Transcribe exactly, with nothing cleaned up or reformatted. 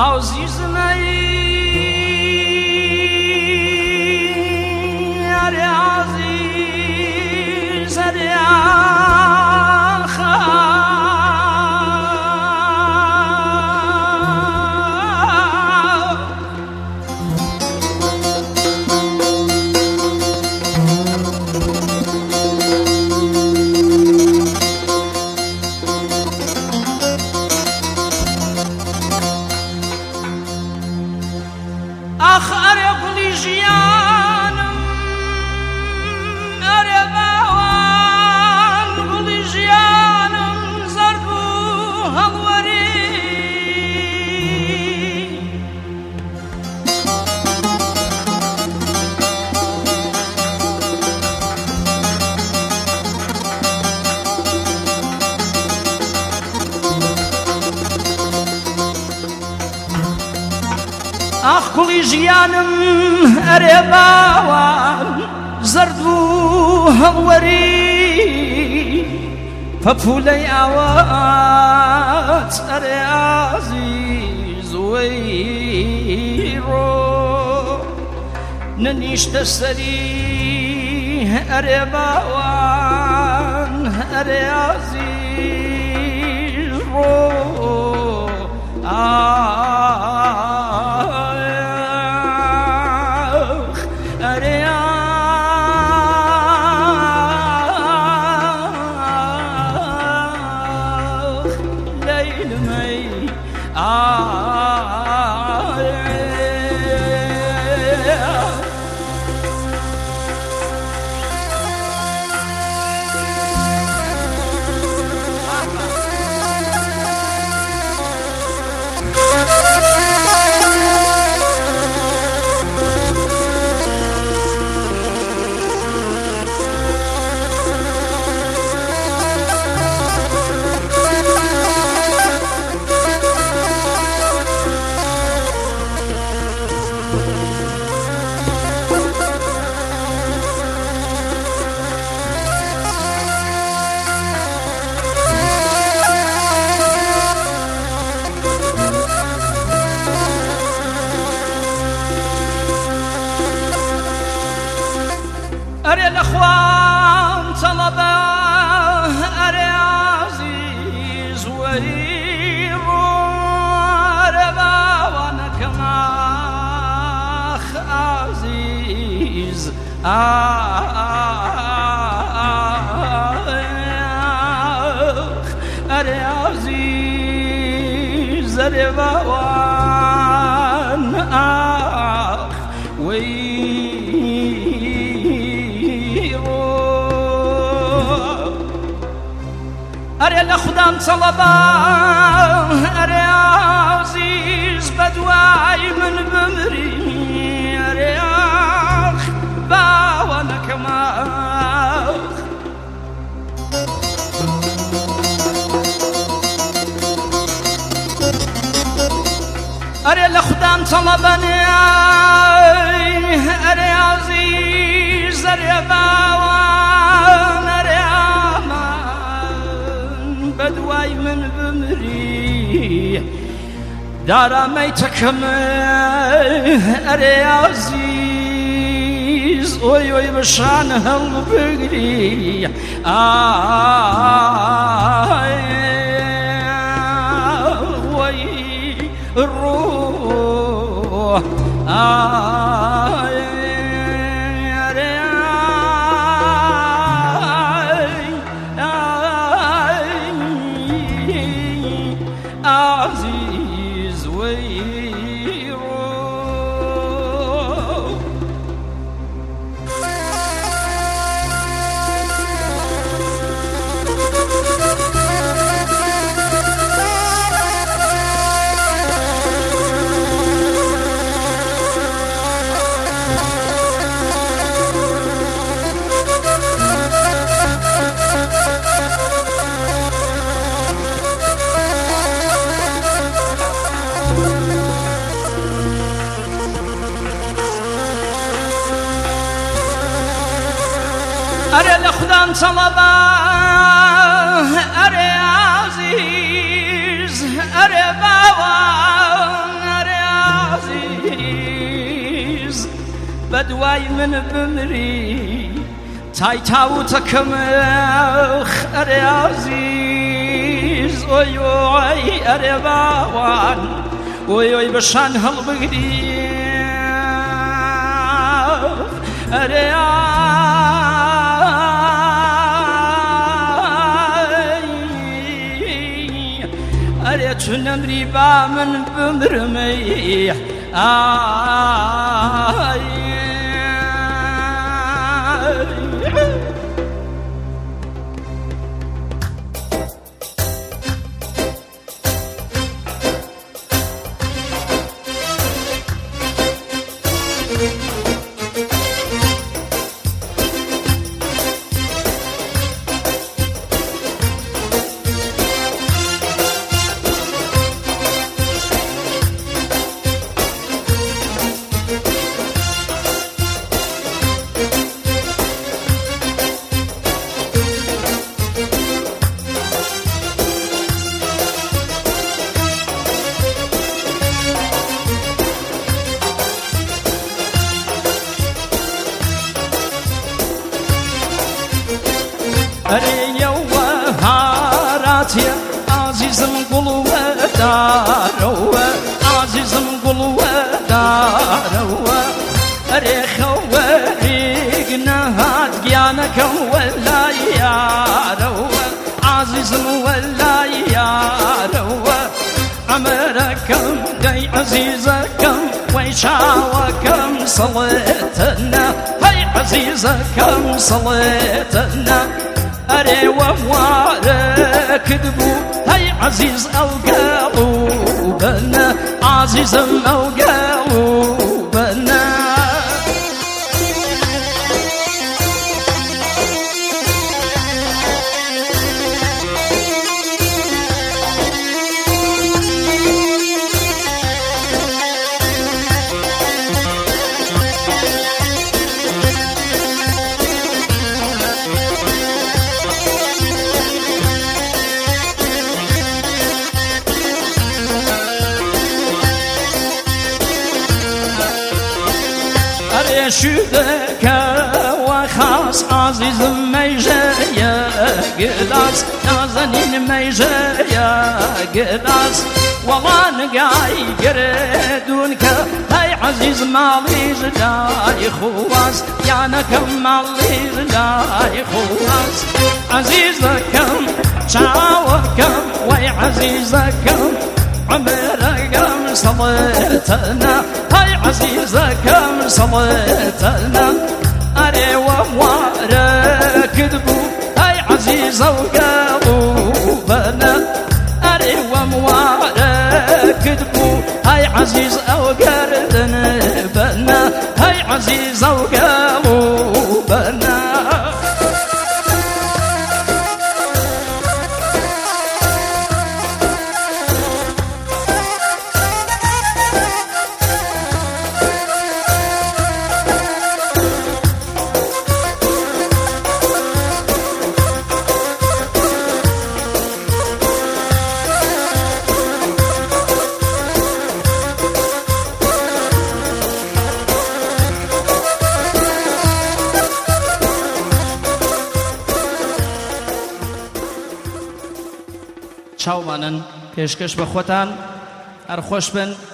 عزیزنی اره عزیز اره آخ اره قلی جیانم اره باوان قلی جیانم زرد و هلوری آخ قلی جیانم اره باوان زرد و هلوری پپولی آوات اره عزیز ویرو ننیشت سری اره باوان اره عزیز رو اره لخوان طلبه اره عزیز ویرو اره باوانکم آخ عزیز آخ اره عزیز اره باوان آخ ویرو اره لخدام طلبه اره عزیز بدوای من بمری اره آخ باوانکم آخ اره لخدام طلبه اره عزیز اره باوان اره بدوای من بمری دارمی تکم اره عزیز اوی اوی بشان هل بگری وی روح عزیز ویرو اره لخدام طلبه اره عزیز اره باوان بدواي من بمري تاي تاوتكم أري عزيز أوي أوي أري باوان أوي أوي بشان هالبقري أري أري تنمري با من بمرمي آي أري وهاراتي عزيزم قلوة داروا عزيزم قلوة داروا أري خواريقنا هاد جيانكم ولا ياروا عزيزم ولا ياروا عمركم دي عزيزكم ويشاوكم صليتنا هاي عزيزكم صليتنا أري وموارك كذبو هاي عزيز أو قلوبنا عزيز أو قلوبنا شدك وخاص عزيز ميجا يا قلاص نازنين ميجا يا قلاص والله نقاي قردونك هاي عزيز مالي جداي خواص يانكم مالي جداي خواص عزيزكم شاوكم وي عزيزكم عمركم صليتنا هاي عزيزكم صليتنا أري وموارك كذبو هاي عزيز وقلوبنا أري وموارك كذبو هاي عزيز وقردنا بنا هاي عزيز وقلوبنا چاومانن پێشکەش بە خۆتان هەر خۆش بن